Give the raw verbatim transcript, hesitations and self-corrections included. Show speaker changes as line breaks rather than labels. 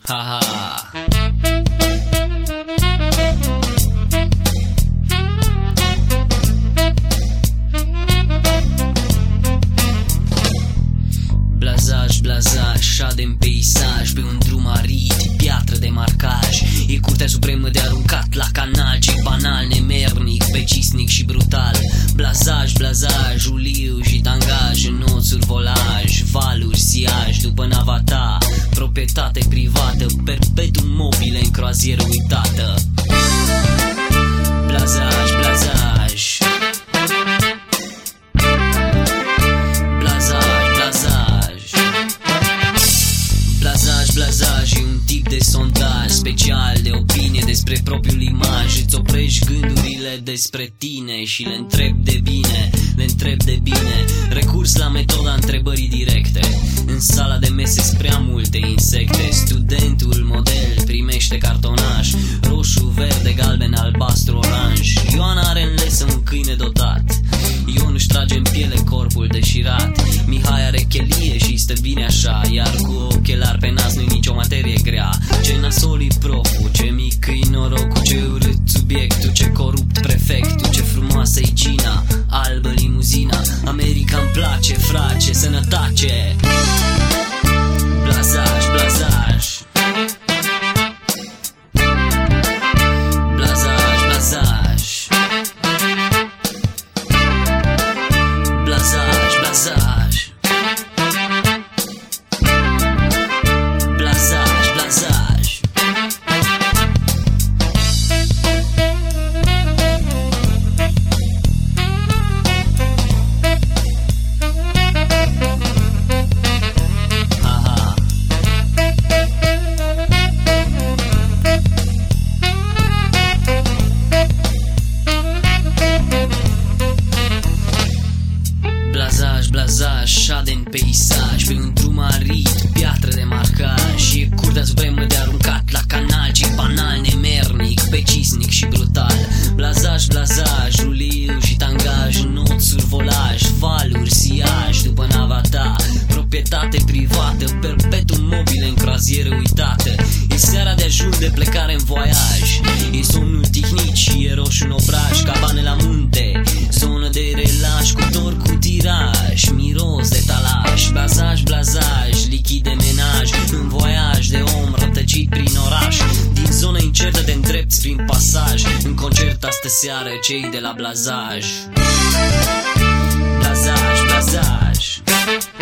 Haha. Blazaj, blazaj, șade în peisaj, pe un drum arid, piatră de marcaj. E curtea supremă de aruncat la canal, ce banal, nemernic, pecisnic și brutal. Blazaj, blazaj, uliu și tangaj, în oțuri volaj, valuri, siaj, după nava ta, proprietate privată, perpetuum mobile în croazieră uitată. Blazaj, blazaj, blazaj e un tip de sondaj special de opinie despre propriul imaj. Îți oprești gândurile despre tine și le întrebi de bine, le întrebi de bine. Recurs la metoda întrebării directe. În sala de mese sunt prea multe insecte. Studentul model primește cartonaș roșu, verde, galben, albastru, oranj. Ioana are în lesă un câine dotat. Ion își trage în piele corpul deșirat. Mihai are chelie și stă bine așa, iar cu ochelari pe nas nu-i nicio materie grea. Ce nasoli proful, ce mic-i norocul, ce urât subiectul, ce corupt prefectul, ce frumoasă-i Gina, albă limuzina. America-mi place, frace, sănătace. Blazaj, blazaj, blazaj, blazaj, blazaj, blazaj, blazaj, blazaj. Haha. Blazaj, blazaj, șade în peisaj, pe un drum arid, piatră de marcaj. E curtea supremă de aruncat la canal, ce banal, nemernic, pecisnic și brutal. Blazaj, blazaj, uliu și tangaj, în oțuri volaj, valuri, siaj, după nava ta, proprietate privată, perpetuum mobile în croazieră uitată. E seara de ajun de plecare în voiaj, e somnul tihnit și e roșu în obraj. Cabane la munte, zonă de relaș, cuptor cu tiraj, miros de talaș. Blazaj, blazaj, lichid de menaj, în voiaj de om rătăcit prin oraș. Din zonă incertă te îndrepți prin pasaj, în concert astă seară cei de la Blazaj. Blazaj, blazaj.